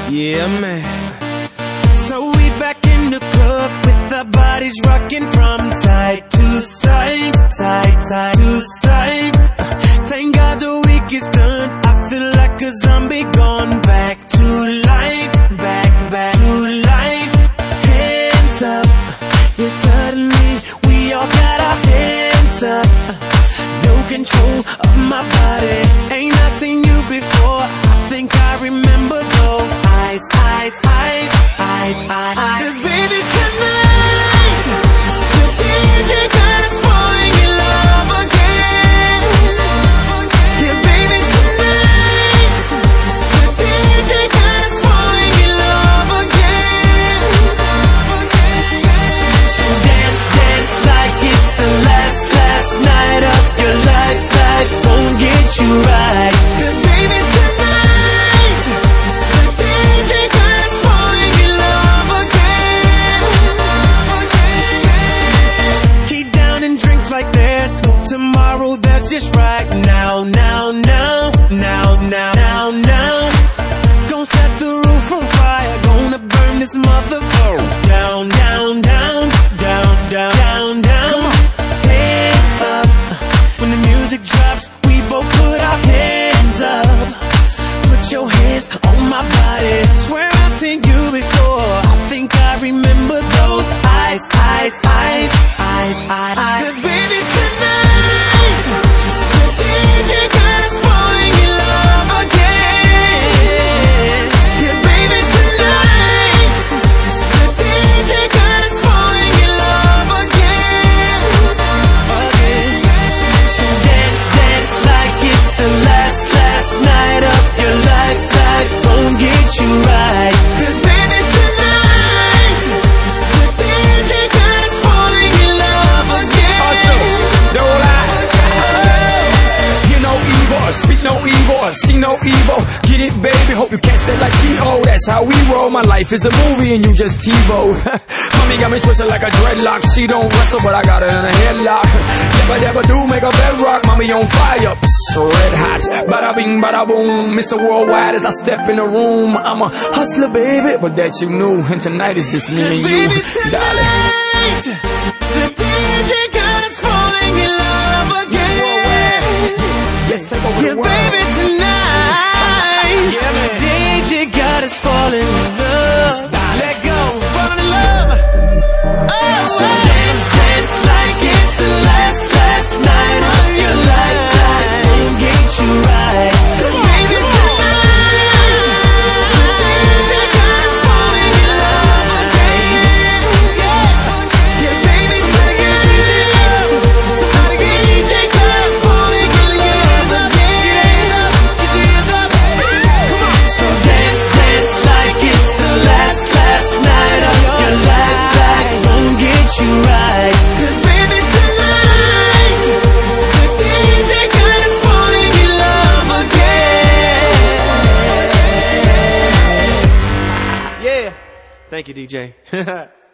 Yeah, man. So we back in the club with our bodies rocking from side to side, side to side. Thank God the week is done. I feel like a zombie gone back to life, back to life. Hands up, yeah, suddenly we all got our hands up. No control of my body. Ain't I seen you before? I think I remember those eyes. 'Cause baby tonight, the DJ got us falling in love again. Yeah, baby tonight, the DJ got us falling in love again. So dance like it's the last night of your life. Life won't get you right. 'Cause baby tonight, the DJ got us falling in love again. Keep down and drinks like there's no tomorrow. That's just right now. Gonna set the roof on fire. Gonna burn this motherfucker down. Hands up. When the music drops, we both put our hands up. Put your hands on my body. Swear I've seen you before. I think I remember those eyes. 'Cause baby tonight, the DJ got us falling in love again. Yeah, baby tonight, the DJ got us falling in love again. So dance like it's the last night of your life. Life won't get you right. 'Cause baby tonight, the DJ got us falling in love again. Also, don't lie. You know evil, speak no evil, see no evil. Get it, baby, hope you catch that like T.O. That's how we roll. My life is a movie and you just TiVo. Mommy got me twisted like a dreadlock. She don't wrestle, but I got her in a headlock. Never do make a bedrock. Mommy on fire, so red hot. Bada bing, bada boom. Mr. Worldwide as I step in the room. I'm a hustler, baby, but that you knew. And tonight is just me and you, Baby darling. tonight, the DJ got us falling in love again. Let's take over Yeah, the world. baby tonight, Yeah, man. DJ got us falling in love. Let go, falling in love. Oh, so dance like it's the last night of your life. Life won't get you right. 'Cause baby tonight, the DJ got us falling in love again. Yeah, baby tonight, somebody get DJ got us falling in love again. Get your hands up. So dance like it's the last night of your life. Life won't get you right. 'Cause baby tonight, the DJ got us falling in love again. Yeah. Thank you, DJ.